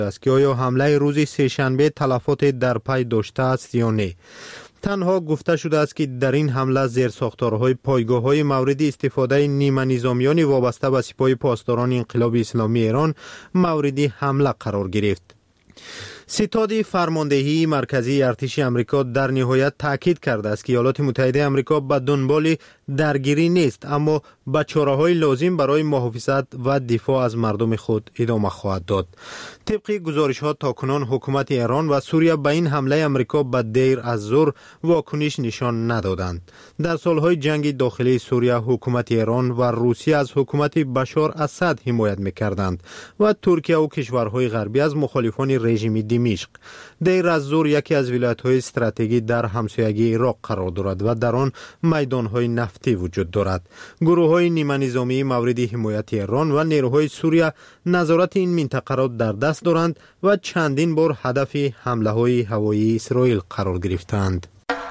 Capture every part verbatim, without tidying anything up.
است که آیا حمله روز سه‌شنبه تلفات در پی داشته است یا نه. تنها گفته شده است که در این حمله زیرساختارهای پایگاه‌های مورد استفاده نیمه نظامیان وابسته به سپاه پاسداران انقلاب اسلامی ایران مورد حمله قرار گرفت. ستاد فرماندهی مرکزی ارتش آمریکا در نهایت تاکید کرده است که ایالات متحده آمریکا به دنبال درگیری نیست، اما به چاره‌های لازم برای محافظت و دفاع از مردم خود ادامه خواهد داد. طبق گزارش‌ها تاکنون حکومت ایران و سوریه به این حمله آمریکا به دیر از زور واکنش نشان ندادند. در سالهای جنگ داخلی سوریه حکومت ایران و روسیه از حکومت بشار اسد حمایت می‌کردند و ترکیه و کشورهای غربی از مخالفان رژیم دمشق. دیر از زور یکی از ولایت‌های استراتژیکی در همسایگی عراق قرار دارد و در آن میدان‌های نفتی وجود دارد. گروه‌های نیمه نظامی مورد حمایت ایران و نیروهای سوریه نظارت این منطقه را در دست دارند و چندین بار هدف حمله‌های هوایی اسرائیل قرار گرفتند.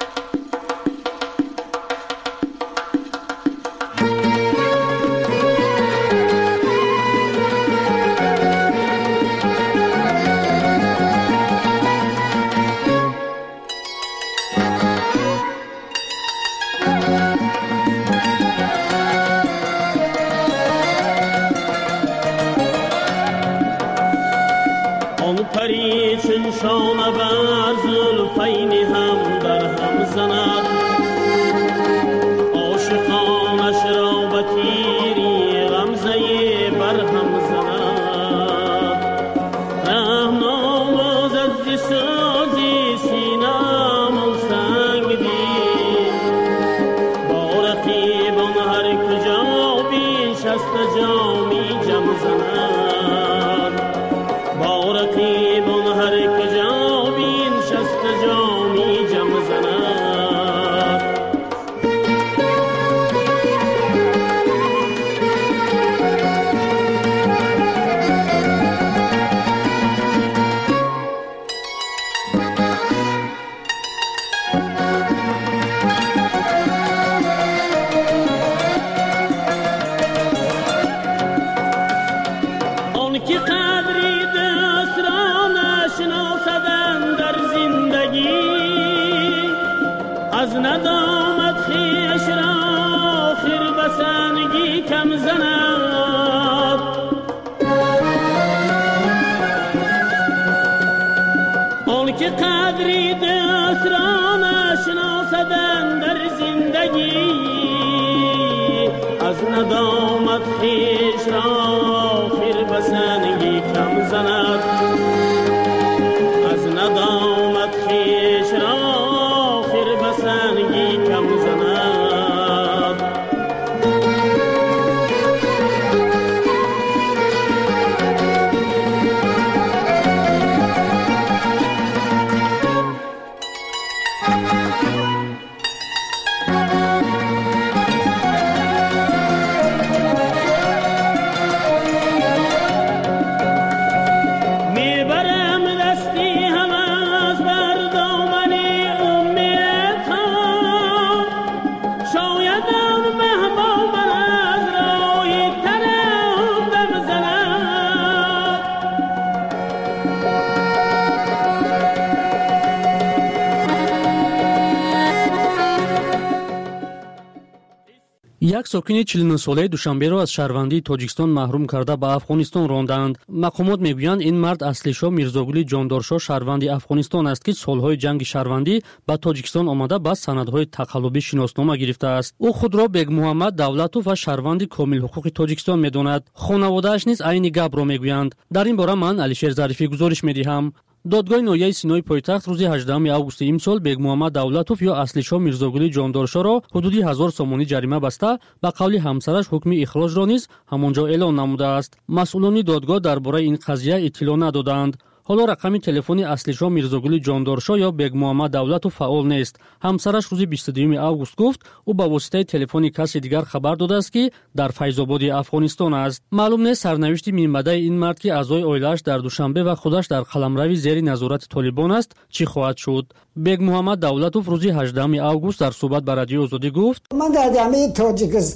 یک ساکن چهل و نه ساله دوشنبه را از شهروندی تاجیکستان محروم کرده به افغانستان راندند. مقامات میگویند این مرد اصلیشاه میرزاگل جاندارشاه شهروندی افغانستان است که سالهای جنگ شهروندی به تاجیکستان آمده با سندهای تقلبی شناسنامه گرفته است. او خود را بیگ محمد دولتوف و شهروندی کامل حقوق تاجیکستان میداند. خانواده‌اش نیز عین گپ را میگویند. در این باره من علیشیر ظریفی گزارش میدهم. دادگاه ناحیه سینای پایتخت روز هجدهم آگوست امسال بیگ محمد دولتوف یا اصلیشاه میرزاگل جاندارشاه را حدودی هزار سومانی جریمه بسته به قول همسرش حکم اخراج را نیز همانجا اعلان نموده است. مسئولان دادگاه درباره این قضیه اطلاع ندادند. حالا رقم تلفن اصلیشاه میرزاگل جاندارشاه یا بیگ محمد دولتوف فعال نیست. همسرش روز بیست و دوم آگوست گفت او با واسطه تلفن کسی دیگر خبر داده است که در فیض‌آباد افغانستان است. معلوم نیست سرنوشت میانبده این مرد که اعضای عائله‌اش در دوشنبه و خودش در قلمرو زیر نظارت طالبان است چی خواهد شد. بیگ محمد دولتوف روز هجدهم آگوست در صحبت با رادیو آزادی گفت من در جامعه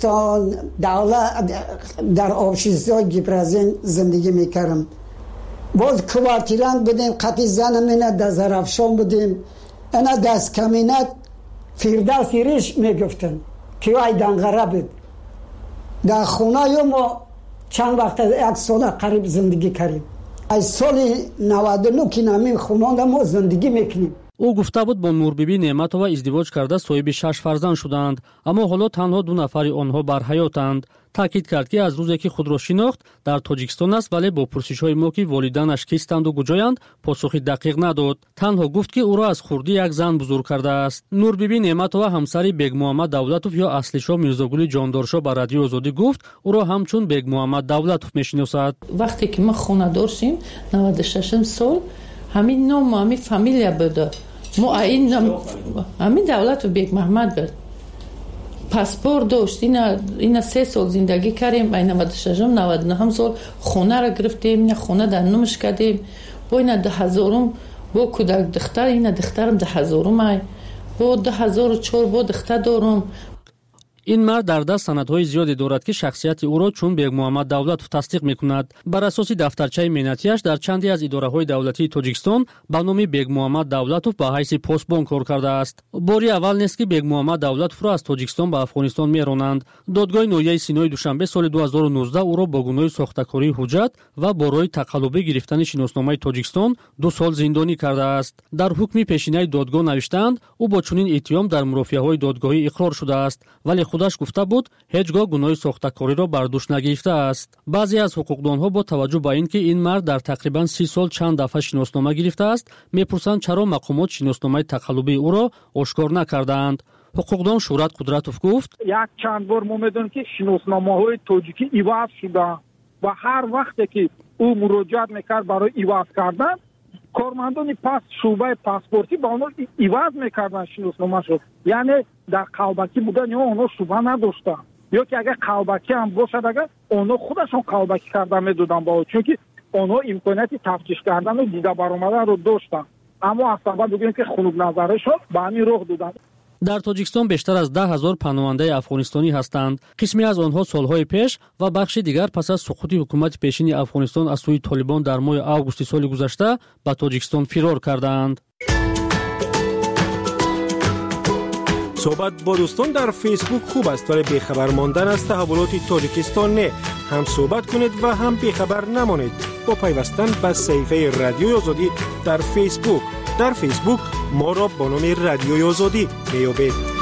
تاجیکستان دولت در آبشیزهای گیپرازین زندگی میکردم. باز کوارتیران بودیم، قطی زنمینه دزرفشان بودیم. انا دست کمینت فیردوس ریش میگفتن که وای دنگره بود. در خونه یا ما چند وقت یک سال قریب زندگی کردیم. از سال نود و نه که نمیم خونه ما زندگی میکنیم. او گفته بود با نوربیبی نعمتова ازدواج کرده صاحب شش فرزند شدند، اما حالا تنها دو نفری آنها بر حیاتند. تاکید کرد که از روزی که خود را شناخت در تاجیکستان است، ولی با پرسش‌های ما که والدینش کیستند و کجایند پاسخی دقیق نداد. تنها گفت که او را از خردی یک زن بزرگ کرده است. نوربیبی نعمتова همسر بیگ محمد دولتوف یا اصلیشاه میرزاگل جاندارشاه با رادیو آزادی گفت او را همچون بیگ محمد دولتوف میشناسد. وقتی که ما خانه دار شدیم نود و شش سال همین نام همین فامیلیا بود. ما این همین دولت و بیگ محمد بود. پاسپورت داشت. اینا اینا سه سال زندگی کردیم. بین نود و شش و نود و نه سال خونه را گرفتیم. اینا خونه در نمش کردیم. با اینا ده هزارم با کودک دختر، اینا دخترم ده هزارم ای با ده هزار و چهار با دختر دارم. این مرد در دست سندهای زیادی دارد که شخصیت او را چون بیگ محمد دولتوف تصدیق میکند. بر اساس دفترچه مهنتیش در چندی از اداره‌های دولتی تاجیکستان با نام بیگ محمد دولتوف به حیث پستبانک کار کرده است. باری اول نیست که بیگ محمد دولتوف را از تاجیکستان به افغانستان میرانند. دادگاه ناحیه سینای دوشنبه سال دو هزار و نوزده او را با گناه ساختکاری حجت و برای تقلبی گرفتن شناسنامه تاجیکستان دو سال زندانی کرده است. در حکم پیشینه دادگاه نوشتند او با چنین اتهام در مرافعه‌های دادگاهی اقرار شده است، ولی خودش گفته بود هیچگاه گناه ساختکاری را بر دوش نگرفته است. بعضی از حقوقدانها با توجه به اینکه این مرد در تقریبا سی سال چند دفعه شناسنامه گرفته است میپرسند چرا مقامات شناسنامه تقلبی او را آشکار نکردند. حقوقدان شورت قدرتوف گفت یک چند بار ما میدونیم که شناسنامه‌های تاجیکی عوض شده و هر وقتی که او مراجعت میکرد برای عوض کردن کارمندان پس شعبه پاسپورتی با اونها عوض میکردن شناسنامه شد. یعنی در قلبکی بودن یا اونها شبه نداشتن، یا که اگر قلبکی هم باشد اگر اونها خودشون قلبکی کردن میدودن با چون که اونها امکانیت تفتیش کردن و دیده برآمدن رو داشتن، اما از سبب بگیم که خنوب نظرشون به همین راه دادن. در تاجیکستان بیشتر از ده هزار پناهنده افغانستانی هستند. قسمی از آنها سالهای پیش و بخش دیگر پس از سقوط حکومت پیشین افغانستان از سوی طالبان در ماه آگوست سال گذشته به تاجیکستان فرار کردند. صحبت با دوستان در فیسبوک خوب است، ولی بیخبر ماندن از تحولات تاجیکستان نه. هم صحبت کنید و هم بیخبر نمانید با پیوستن به صفحه رادیوی آزادی در فیسبوک. در فیسبوک ما را با نام رادیوی آزادی میابید.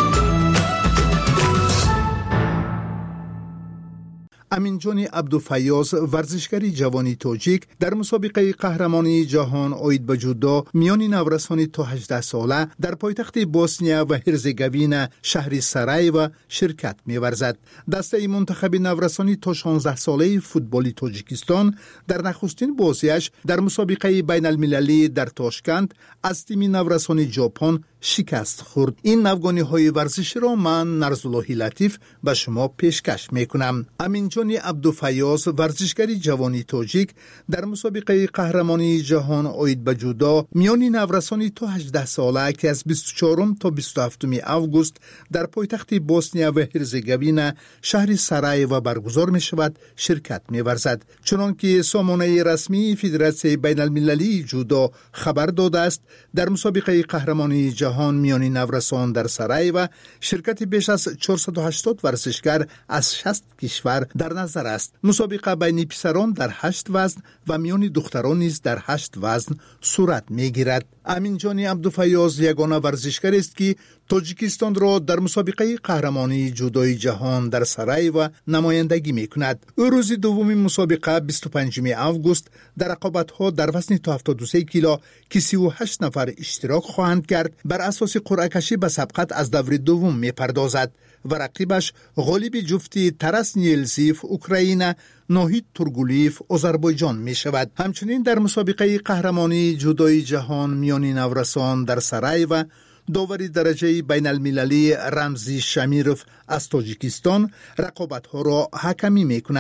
امینجان عبدالفیاض ورزشکاری جوانی تاجیک در مسابقه قهرمانی جهان آید به جودو میان نورسان تا هجده ساله در پایتخت بوسنیا و هرزگوین شهر سرایو شرکت می‌ورزد. دسته منتخب نورسانی تا شانزده ساله فوتبال تاجیکستان در نخستین بازیش در مسابقه بین المللی در تاشکند از تیم نورسان ژاپن شکست خورد. این نوگانی های ورزشی را من نرزاللهی لطیف به شما پیشکش میکنم. امینجان عبدالفیاض ورزشکاری جوانی تاجیک در مسابقه قهرمانی جهان آید به جودو میان نورسانی تا هجده ساله که از بیست و چهارم تا بیست و هفتم آگوست در پایتخت بوسنیا و هرزگوین شهر سرایو برگزار می شود شرکت می ورزد. چنانکه سامانه رسمی فدراسیون بین المللی جودو خبر داده است در مسابقه قهرمانی جهان جهان میانی نورسان در سرایو شرکت بیش از چهارصد و هشتاد ورزشکار از شصت کشور در نظر است. مسابقه بین پسران در هشت وزن و میانی دختران نیز در هشت وزن صورت میگیرد. امینجان عبدالفیاض یگانه ورزشکار است که تاجیکستان را در مسابقه قهرمانی جودوی جهان در سرایو نمایندگی میکند. او روز دوم مسابقه بیست و پنجم آگوست در رقابت‌ها در وزن تا هفتاد و سه کیلو که سی و هشت نفر اشتراک خواهند کرد بر اساس قرعه کشی به سبقت از دور دوم میپردازد و رقیبش غالب جفتی ترس نیلزیف اوکراین ناهید تورگولیف آذربایجان می شود. همچنین در مسابقه قهرمانی جودوی جهان میانی نورسان در سرایو داوری درجه بین المللی رمزی شمیروف از تاجیکستان رقابت ها را حکمی می کند.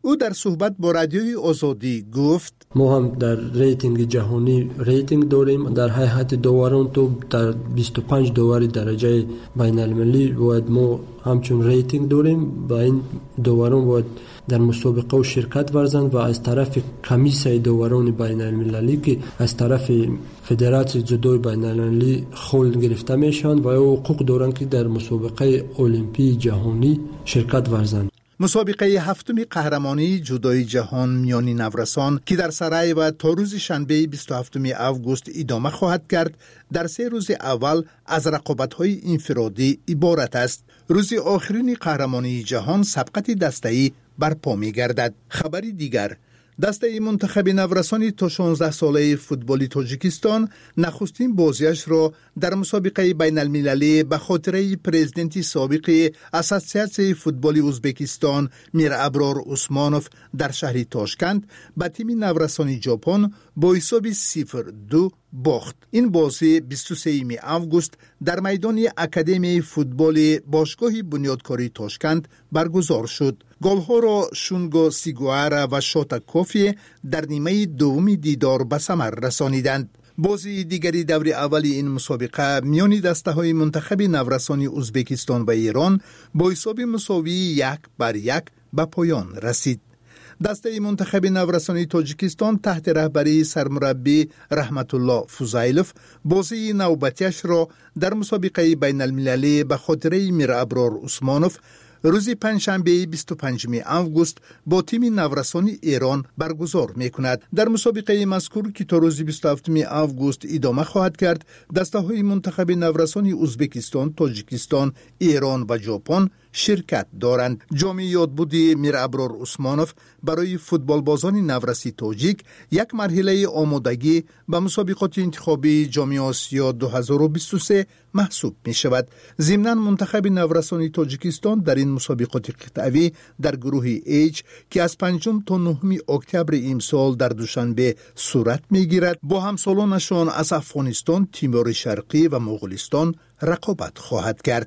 او در صحبت با رادیوی آزادی گفت ما هم در ریتینگ جهانی ریتینگ داریم. در هیئت داوران تو در بیست و پنج داور درجه بین المللی باید ما همچون ریتینگ داریم. با این داوران باید در مسابقه و شرکت ورزند و از طرف کمیسیون داوران بین المللی که از طرف فدراسیون جودو بین المللی خول گرفته میشن و حقوق دارند که در مسابقه المپی جهانی شرکت ورزند. مسابقه هفتم قهرمانی جودوی جهان میانی نورسان که در سرای و تا روز شنبه بیست و هفتم آگوست ادامه خواهد کرد، در سه روز اول از رقابت‌های انفرادی عبارت است. روز آخرین قهرمانی جهان سبقت دسته‌ای برپا می‌گردد. خبری دیگر، دسته منتخب نورسان تا شانزده ساله فوتبال تاجیکستان نخستین بازیش را در مسابقه بین المللی به خاطره پرزیدنت سابق اساسیاسیون فوتبال ازبکستان میر ابرار عثمانوف در شهر تاشکند به تیم نورسان ژاپن با حساب صفر دو باخت. این بازی بیست و سوم آگوست در میدان اکادمی فوتبال باشگاه بنیادکاری تاشکند برگزار شد. گل‌ها را شونگو سیگوارا و شاتا کوفی در نیمه دوم دیدار به ثمر رسانیدند. بازی دیگری دور اول این مسابقه میان دسته‌های منتخب نورسان ازبکستان و ایران با حساب مساوی یک بر یک به پایان رسید. دسته منتخب نورسان تاجیکستان تحت رهبری سرمربی رحمت الله فوزایلوف بازی نوبتیش را در مسابقه بین المللی به خاطره میر ابرار عثمانوف روز پنجشنبه بیست و پنجم آگوست با تیم نورسان ایران برگزار می‌کند. در مسابقه مذکور که تا روز بیست و هفتم آگوست ادامه خواهد کرد، دسته‌های منتخب نورسان ازبکستان، تاجیکستان، ایران و ژاپن شرکت دارند. جام یادبودی میر ابرار عثمانوف برای فوتبال بازان نورسی تاجیک یک مرحله آمادگی به مسابقات انتخابی جام آسیا دو هزار و بیست و سه محسوب می شود. ضمناً منتخب نورسان تاجیکستان در این مسابقات قطعی در گروه ایچ که از پنجم تا نهم اکتبر امسال در دوشنبه صورت می گیرد با همسالانشان از افغانستان، تیمور شرقی و مغولستان رقابت خواهد کرد.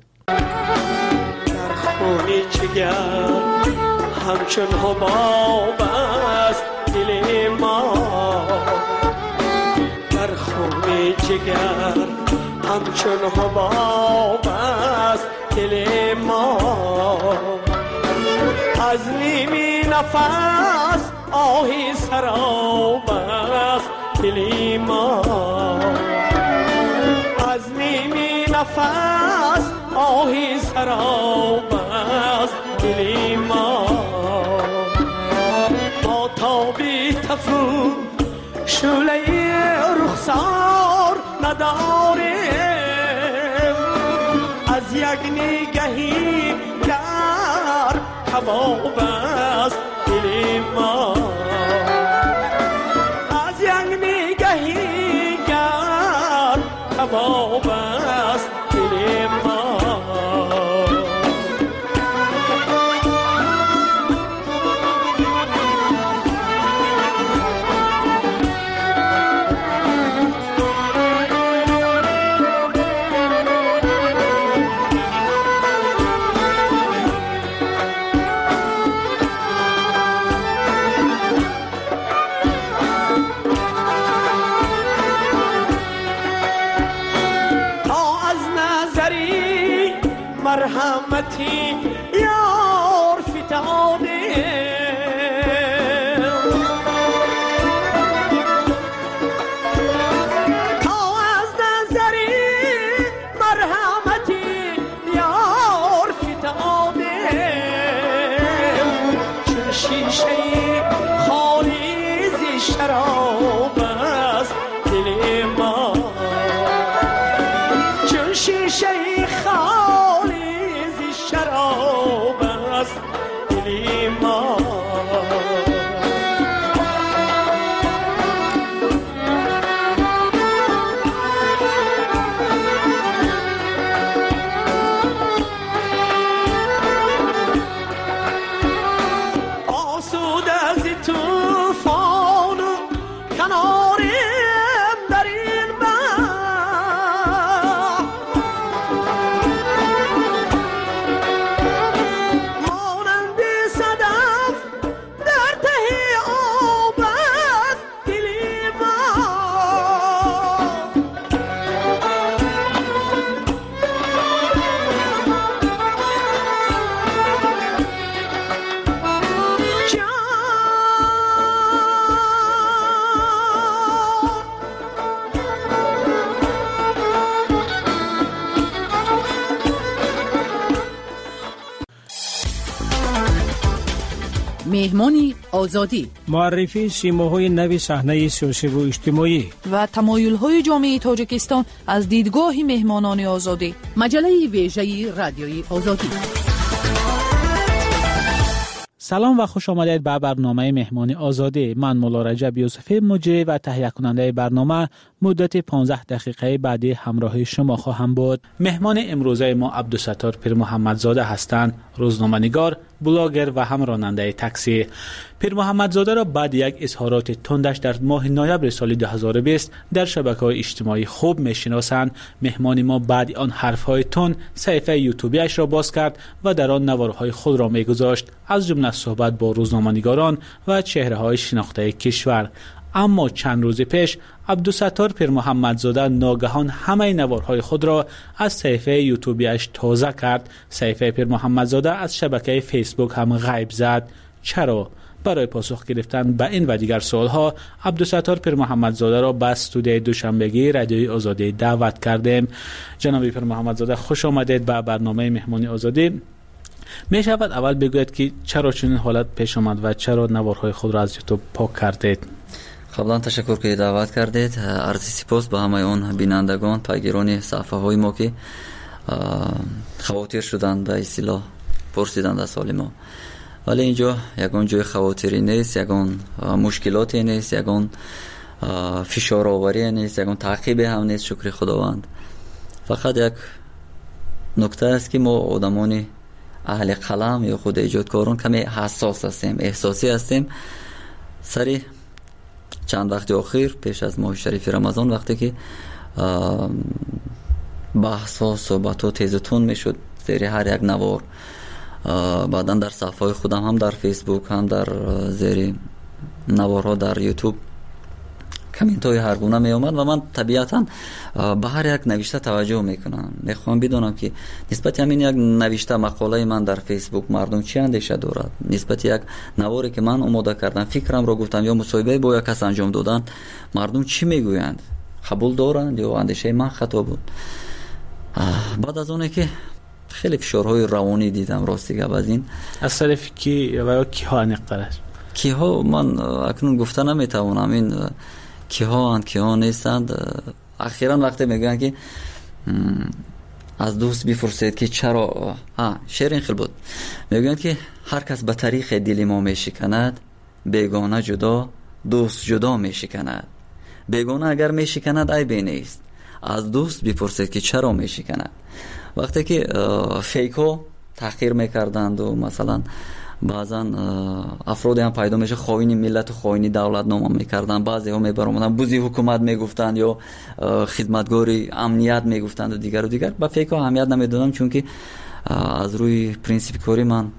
خونی چگر همچون حباب است دل ما، در خونی چگر همچون حباب است دل ما، از نیمی نفس آهی سراب است دل ما، از نیمی نفس آهی سراب است دل ما، ما تابی تفو شعله رخسار نداریم، از یک نگهی گر کباب است دل ما، از یک نگهی گر کباب است دل ما. مرحمتی یار فتاده، تا از نظری مرحمتی یار فتاده، چون شیشه خالی ز شراب است دل ما، چون شیشه خالی شراب است دل مهمان آزادی، معرفی سیماهای نو صحنه سیاسی و اجتماعی و تمایل‌های جامعه تاجیکستان از دیدگاه مهمانان آزادی. مجله ویژه رادیوی آزادی. سلام و خوش آمدید به برنامه مهمان آزادی. من مولا رجب یوسفی مجری و تهیه کننده برنامه مدت پانزده دقیقه بعدی همراه شما خواهم بود. مهمان امروزه ما عبدالستار پیر محمدزاده هستند، روزنامه‌نگار، بلاگر و هم راننده تاکسی. پیر محمدزاده را بعد یک اظهارات تندش در ماه نوامبر سال دو هزار و بیست در شبکه‌های اجتماعی خوب می‌شناسند. مهمان ما بعد آن حرف‌های تند صفحه یوتیوبیش را باز کرد و در آن نوارهای خود را می‌گذاشت، از جمله صحبت با روزنامه‌نگاران و چهره‌های شناخته کشور. اما چند روز پیش عبدالستار پیر محمدزاده ناگهان همه نوارهای خود را از صفحه یوتیوبیش تازه کرد. صفحه پیر محمدزاده از شبکه فیسبوک هم غیب زد. چرا؟ برای پاسخ گرفتن به این و دیگر سوالها عبدالستار پیر محمدزاده را به استودیوی دوشنبگی رادیوی آزادی دعوت کردیم. جناب پیر محمدزاده خوش آمدید به برنامه مهمانی آزادی. می شود اول بگوید که چرا چنین حالت پیش آمد و چرا نوارهای خود را از یوتیوب پاک کردید؟ قبلا تشکر که دعوت کردید. عرض سپاس به همه اون بینندگان، پیگیران صفحه های ما که خواطر شدند به اصطلاح پرسیدند از حال ما. ولی اینجا یگان جای خواطری نیست، یگان مشکلاتی نیست، یگان فشار آوری نیست، یگان تعقیب هم نیست. شکر خداوند. فقط یک نکته است که ما آدمان اهل قلم یا خود ایجادکاران کمی حساس هستیم، احساسی هستیم. سری چند وقت اخیر پیش از ماه شریف رمضان وقتی که بحث ها صحبت ها تیز و تند میشد زیر هر یک نوار، بعدا در صفحه خودم هم در فیسبوک هم در زیر نوارها در یوتیوب کامنت های هر گونه می اومد و من طبیعتا به هر یک نوشته توجه میکنم. میخوام بدونم که نسبت همین یک نوشته مقاله من در فیسبوک مردم چی اندیشه دارد، نسبت یک نواری که من آماده کردم فکرم را گفتم یا مصاحبه با یک کس انجام دادن مردم چی میگویند، قبول دارند یا اندیشه من خطا بود. بعد از اونه که خیلی فشارهای روانی دیدم راستی گپ از این از طرف کی و کی ها نقطه‌اش کی ها من اکنون گفتن نمیتوانم این کی ها اند کی ها نیستند. اخیراً وقتی میگن که از دوست بپرسید که چرا، ها شعر این خیلی بود، میگن که هر کس به طریق دل ما میشکند، بیگانه جدا دوست جدا میشکند. بیگانه اگر میشکند عیبی نیست، از دوست بپرسید که چرا میشکند. وقتی که فیکو تحقیر میکردند و مثلا بعضا افرادی هم پیدا میشه خائن ملت و خائن دولت نام میکردن، بعضی ها میبرامدن بوزی حکومت میگفتند یا خدمتگاری امنیت میگفتند و دیگر و دیگر. با فیکو اهمیت نمیدادم چون که از روی پرینسیپ کاری من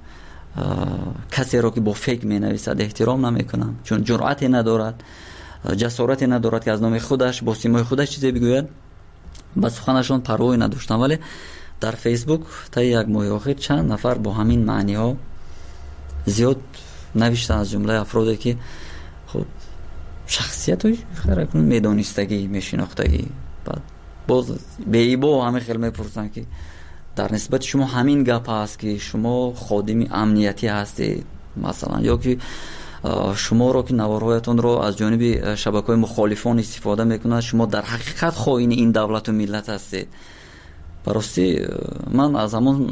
کسی را که با فیک مینویسد احترام نمیکنم، چون جرأتی ندارد، جسارتی ندارد که از نام خودش با سیمای خودش چیزی بگوید. با سخنشان پروایی نداشتم. ولی در فیسبوک تا یک ماه اخیر چند نفر با همین معنی ها زیاد نوشتن، از جمله افرادی که خب شخصیت های خیلی میدانستگی میشناختگی، بعد باز به ایبا همه خیلی میپرسن که در نسبت شما همین گپ هست که شما خادم امنیتی هستید مثلا، یا که شما رو که نوارهایتون رو از جانب شبکه‌های مخالفان استفاده میکنند، شما در حقیقت خائن این دولت و ملت هستید. براستی من از همون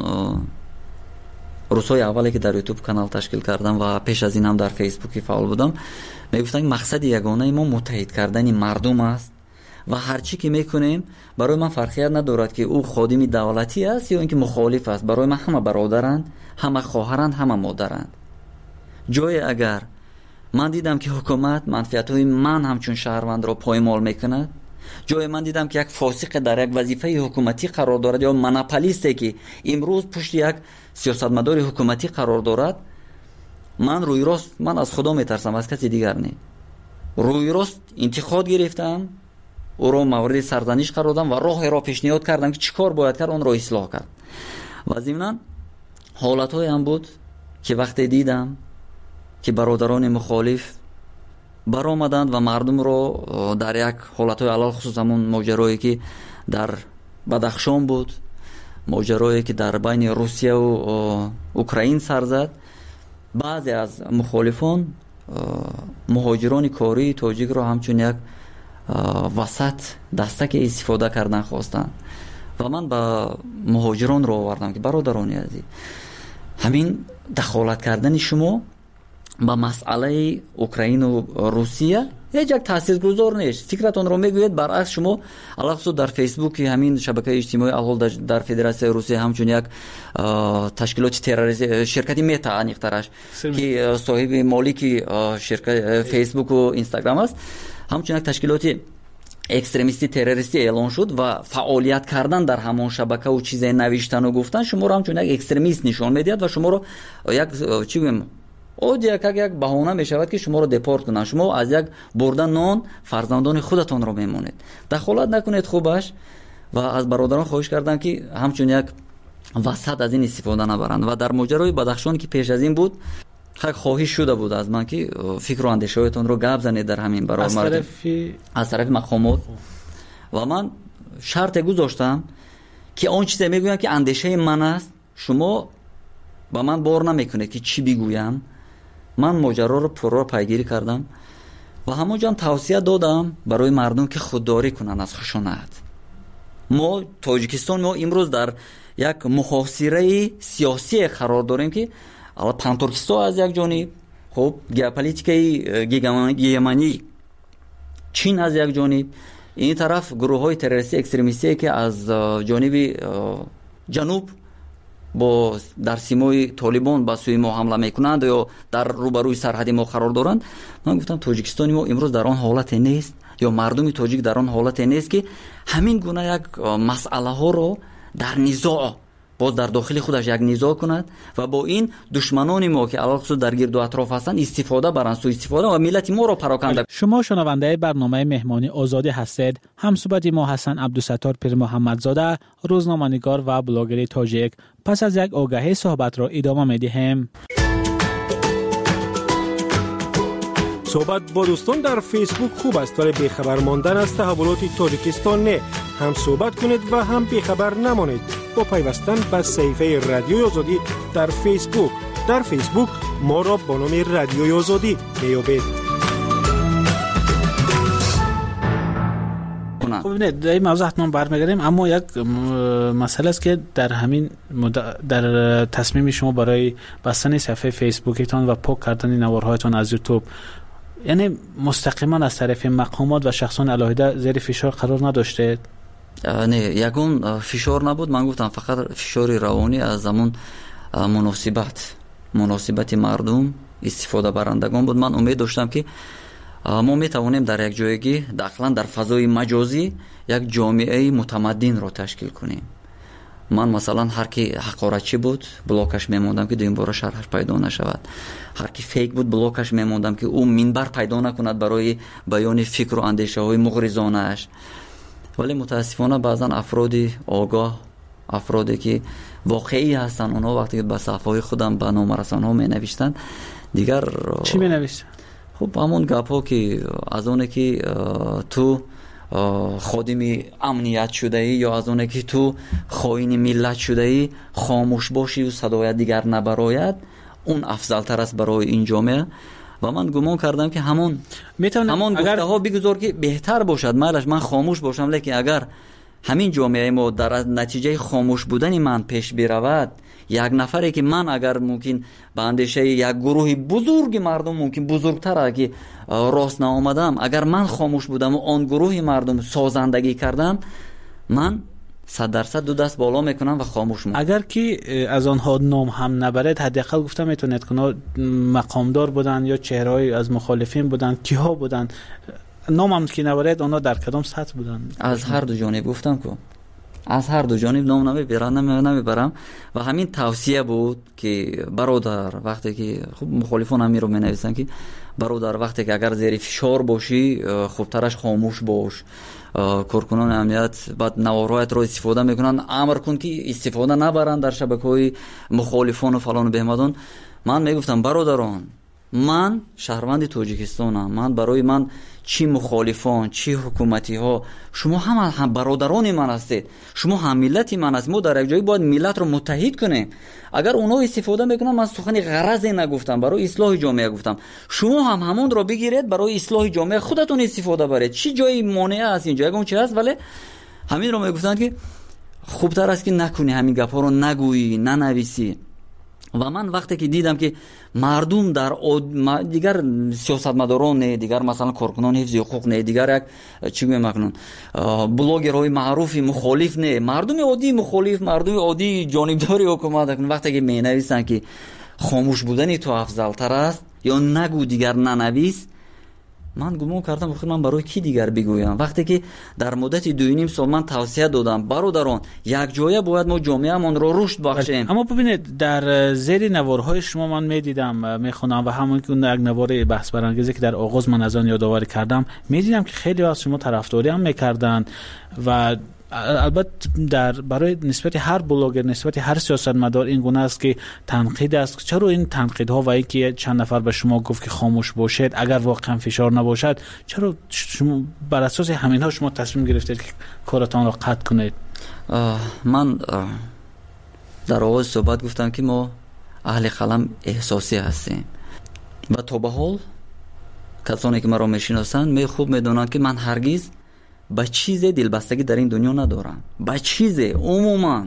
روزهای اولی که در یوتیوب کانال تشکیل کردم و پیش از این هم در فیسبوک فعال بودم میگفتن مقصد یگانه ما متحد کردن مردم است و هر چی که میکنیم برای من فرقیت ندارد که او خادم دولتی است یا اینکه مخالف است. برای من همه برادرند، همه خواهرند، همه مادرند. جای اگر من دیدم که حکومت منفعت‌های من همچون شهروند را پایمال میکند، جای من دیدم که یک فاسق در یک وظیفه حکومتی قرار دارد یا مناپولیستی که امروز پشت یک سیاستمدار حکومتی قرار دارد، من روی راست من از خدا میترسم، از کسی دیگر نه. روی راست انتقاد گرفتم، او را مورد سرزنش قرار دادم و راه را پیشنهاد کردم که چیکار باید کرد اون را اصلاح کرد. و ضمناً حالت‌های هم بود که وقتی دیدم که برادران مخالف برآمدند و مردم رو در یک حالت‌های علل خصوص همون ماجرایی که در بدخشان بود، ماجرایی که در بین روسیه و اوکراین سر زد، بعضی از مخالفان مهاجران کاری تاجیک رو همچون یک وسط دستک استفاده کردن خواستن و من با مهاجران رو آوردم که برادران عزیز، همین دخالت کردن شما با مسئله اوکراین و روسیه هیچ یک تاثیرگذار نیست. فکرتون رو میگوید برعکس شما علاوه در فیسبوک همین شبکه اجتماعی الحال در فدراسیون روسیه همچون یک تشکیلات تروریستی شرکتی متا انیخترش که صاحب مالک شرکت فیسبوک و اینستاگرام است، همچون یک تشکیلات اکستریمیستی تروریستی اعلان شد و فعالیت کردن در همان شبکه و چیزای نوشتن و گفتن شما رو همچون یک اکستریمیست نشان میدید و شما رو یک چی بگم او یک یک بهانه میشود که شما رو دپورت کنن. شما از یک بردن نان فرزندان خودتون رو میمونید. دخالت نکنید خوبش و از برادران خواهش کردم که همچون یک وسط از این استفاده نبرند. و در ماجرای بدخشان که پیش از این بود خیلی خواهش شده بود از من که فکر و اندیشه‌هایتون رو گپ زنید در همین برای از طرف از طرف مقامات و من شرط گذاشتم که اون چیزی میگویم که اندیشه من است شما با من بار نمیکنید که چی بگویم. من ماجرا رو پرو پیگیری کردم و همونجا توصیه دادم برای مردم که خودداری کنن از خشونت. ما تاجیکستان ما امروز در یک محاصره سیاسی قرار داریم که الان پانتورکستان از یک جانب، خب ژئوپلیتیکای گیگمانی چین از یک جانب، این طرف گروه های تروریستی اکستریمیستی که از جانب جنوب با در سیمای طالبان با سوی ما حمله میکنند یا در روبروی سرحدی ما قرار دارند. من گفتم تاجیکستان ما امروز در آن حالت نیست یا مردم تاجیک در آن حالت نیست که همین گونه یک مسئله ها رو در نزاع باز در داخل خودش یک نزاع کند و با این دشمنان ما که علاوه در گرد و اطراف هستند استفاده برند، سوء استفاده و ملت ما رو پراکنده. شما شنونده برنامه مهمانی آزادی هستید. همصحبت ما حسن عبدالستار پیر محمدزاده، روزنامه‌نگار و بلاگر تاجیک. پس از یک آگهی صحبت را ادامه می‌دهیم. صحبت با دوستان در فیسبوک خوب است ولی بیخبر ماندن از تحولات تاجیکستان نه. هم صحبت کنید و هم بیخبر نمانید با پیوستن به صفحه رادیوی آزادی در فیسبوک. در فیسبوک ما را با نام رادیوی آزادی میابید. خب نه در این موضوع حتما برمیگردیم، اما یک مسئله است که در همین در تصمیم شما برای بستن صفحه فیسبوکتان و پاک کردن نوارهایتان از یوتیوب، یعنی مستقیما از طرف مقامات و شخصان علاهیده زیر فشار قرار نداشته؟ نه، یکون فشار نبود. من گفتم فقط فشار روانی از همون مناسبت مناسبت مردم استفاده برندگان بود. من امید داشتم که ما میتوانیم در یک جایگی داخلا در فضای مجازی یک جامعه متمدن را تشکیل کنیم. من مثلا هر کی حقارتچی بود بلاکش میموندم که دویم بار شرحش پیدا نشود، هر کی فیک بود بلاکش میموندم که او منبر پیدا نکند برای بیان فکر و اندیشه های مغرضانه اش. ولی متاسفانه بعضا افرادی آگاه، افرادی که واقعی هستن، اونها وقتی که به صفحه خودم به نامرسان ها می نوشتن دیگر چی می نوشتن؟ خب همون گپ ها که از اونه که تو خادم امنیت شده ای یا از اونه که تو خائن ملت شده ای خاموش باشی و صدای دیگر نبراید، اون افضل تر است برای این جامعه. و من گمان کردم که همون همون گفته ها بگذار که بهتر باشد، مالش من خاموش باشم، لیکن اگر همین جامعه ما در نتیجه خاموش بودن من پیش برود، یک نفری که من اگر ممکن به اندیشه یک گروه بزرگ مردم ممکن بزرگتر که راست نآمدم، اگر من خاموش بودم و آن گروه مردم سازندگی کردم، من صد درصد دو دست بالا میکنم و خاموش میکنم. اگر که از آنها نام هم نبرد، حداقل گفتم میتونید که مقامدار بودن یا چهره‌ای از مخالفین بودن، کیها بودن، نام هم که نبرد آنها در کدام سطح بودن؟ از هر دو جانب گفتم که از هر دو جانب نام نمیبرم نمیبرم و همین توصیه بود که برادر وقتی که خب مخالفان هم رو مینویسن که برادر وقتی که اگر زیر فشار باشی خوبترش خاموش باش، کارکنان امنیت بعد نوارهایت رو استفاده میکنن، امر کن که استفاده نبرن در شبکه‌های مخالفان و فلان و بهمدان. من میگفتم برادران من شهروند تاجیکستانم. من برای من چی مخالفان چی حکومتی ها شما هم هم برادران من هستید، شما هم ملت من هستید. ما در یک جایی باید ملت رو متحد کنیم. اگر اونها استفاده میکنن، من سخن غرضی نگفتم، برای اصلاح جامعه گفتم. شما هم همون رو بگیرید برای اصلاح جامعه خودتون استفاده برید. چی جایی مانع است اینجا؟ اگه اون چی هست ولی همین رو میگفتن که خوبتر است که نکنی، همین گپا رو نگویی، ننویسی. و من وقتی که دیدم که مردم در دیگر سیاستمداران نه، دیگر مثلا کارکنان حفظ حقوق نه، دیگر یک چی میگم کنن بلاگرهای معروفی مخالف نه، مردم عادی مخالف، مردم عادی جانبداری حکومت کنن، وقتی که مینویسن که خاموش بودن تو افضل تر است یا نگو دیگر ننویس، من گمان کردم بخیر من برای کی دیگر بگویم؟ وقتی که در مدت دو و نیم سال من توصیه دادم برادران یک جایه باید ما جامعه‌مان رو رشد بخشیم. اما ببینید در زیر نوارهای شما من میدیدم میخونم و همون که اون یک نوار بحث برانگیزی که در آغاز من از آن یادآوری کردم میدیدم که خیلی از شما طرفداری هم میکردن و البته در برای نسبت هر بلاگر، نسبت هر سیاستمدار این گونه است که تنقید است. چرا این تنقیدها و اینکه چند نفر به شما گفت که خاموش باشید اگر واقعا فشار نباشد، چرا شما بر اساس همینها شما تصمیم گرفتید که کارتان را قطع کنید؟ من در آغاز صحبت گفتم که ما اهل قلم احساسی هستیم و تا به حال کسانی که مرا میشناسند می خوب میدونند که من هرگز با چیز دلبستگی در این دنیا ندارم. با چیز عموما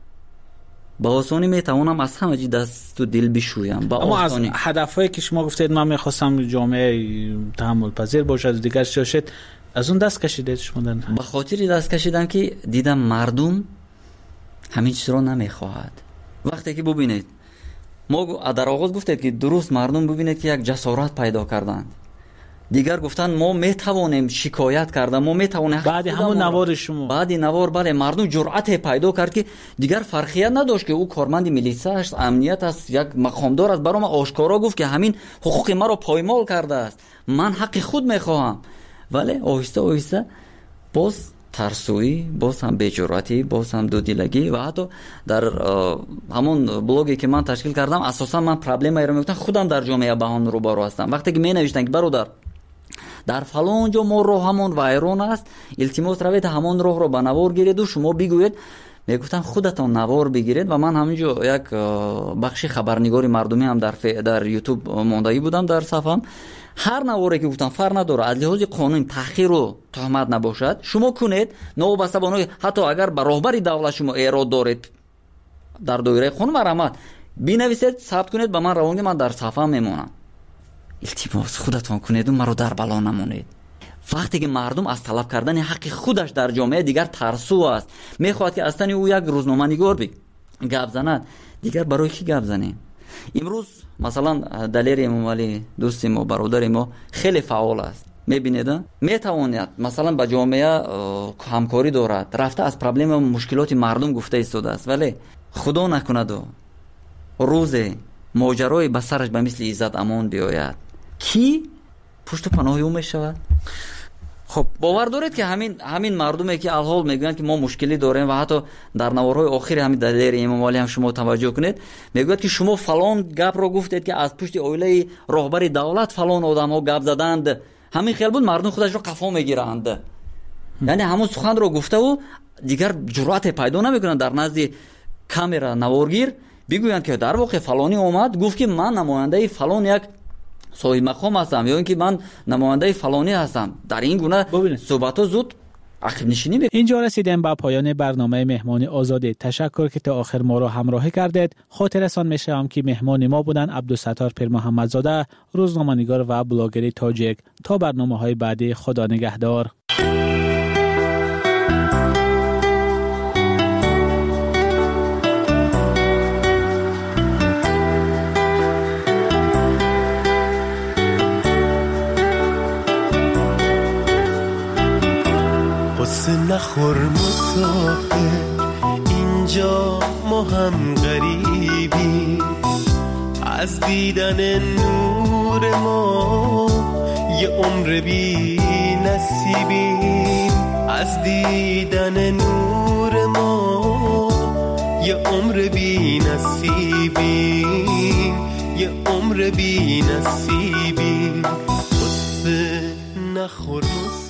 با آسانی میتوانم از همه چی دست و دل بشویم. با اما آسانی. از هدفهایی که شما گفتید من میخواستم جامعه تحمل پذیر باشد و دیگر شد، از اون دست کشیدید شما؟ به خاطر دست کشیدم که دیدم مردم همین چیز رو نمیخواهد. وقتی که ببینید ما در آغاز گفتید که درست مردم ببینید که یک جسارت پیدا کردند، دیگر گفتن ما میتوانیم شکایت کردن، ما میتوانیم. بعد همون نوار شما بعد نوار بله مردم جرأت پیدا کرد که دیگر فرقیت نداشت که او کارمند میلیسا است، امنیت است، یک مقامدار است، برام آشکارا گفت که همین حقوق ما رو پایمال کرده است، من حق خود میخواهم. ولی آهسته آهسته باز ترسویی، باز هم بی‌جرأتی، باز هم دودیلگی و حتی در همون بلاگی که من تشکیل کردم اساسا من پرابلمی رو میگفتم خودم در جامعه بهان رو بارو هستم. وقتی که می نوشتن که برادر در فلان جا ما راه همون وایرون است، التماس روید همون راه رو به نوار گیرید و شما بگوید. میگفتن خودتون نوار بگیرید و من همینجا یک بخش خبرنگاری مردمی هم در ف... در یوتیوب ماندگی بودم در صفحم. هر نواری که گفتم فرق نداره، از لحاظ قانون تحقیر و تهمت نباشد شما کنید، نوبسته بانوی حتی اگر به راهبری دولت شما ایراد دارید در دایره قانون مرامت بنویسید، ثبت کنید، به من روانگی من در صفحه میمونم. التماس خودتون کنید و مرا در بلا نمونید. وقتی که مردم از طلب کردن حق خودش در جامعه دیگر ترسو است، میخواد که اصلا او یک روزنامه نگار بی گپ زند، دیگر برای کی گپ زنیم؟ امروز مثلا دلیر امام علی دوست ما، برادر ما خیلی فعال است، میبینید میتواند مثلا با جامعه همکاری دارد، رفته از پرابلم و مشکلات مردم گفته ایستاده است، ولی خدا نکند و روز ماجرای به سرش به مثل عزت امان بیاید، کی پشت پناه او میشود؟ خب باور دارید که همین همین مردمی که الحال میگن که ما مشکلی داریم و حتی در نوارهای آخر همین دلیر امام علی هم شما توجه کنید میگوید که شما فلان گپ رو گفتید که از پشت اویله راهبر دولت فلان آدم‌ها گپ زدند، همین خیال بود مردم خودش رو قفا میگیرند. یعنی همون سخن رو گفته و دیگر جرأت پیدا نمیکنن در نزد کامera نوارگیر بگویند که در واقع فلانی اومد گفت که من نماینده فلان یک صاحب مقام هستم یا اینکه من نماینده فلانی هستم. در این گونه صحبت‌ها زود عقب نشینی می‌کنه. اینجا رسیدیم به پایان برنامه مهمانی آزاده. تشکر که تا آخر ما را همراهی کردید. خاطرتان می‌شوم که مهمان ما بودن عبدالستار پیر محمدزاده، روزنامه‌نگار و بلاگر تاجیک. تا برنامه‌های بعدی، خدا نگهدار. نخور مسافر، اینجا ما هم غریبی، از دیدن نور ما یه عمر بی نصیبیم، از دیدن نور ما یه عمر بی نصیبیم. یه عمر بی نصیبی قصه نخور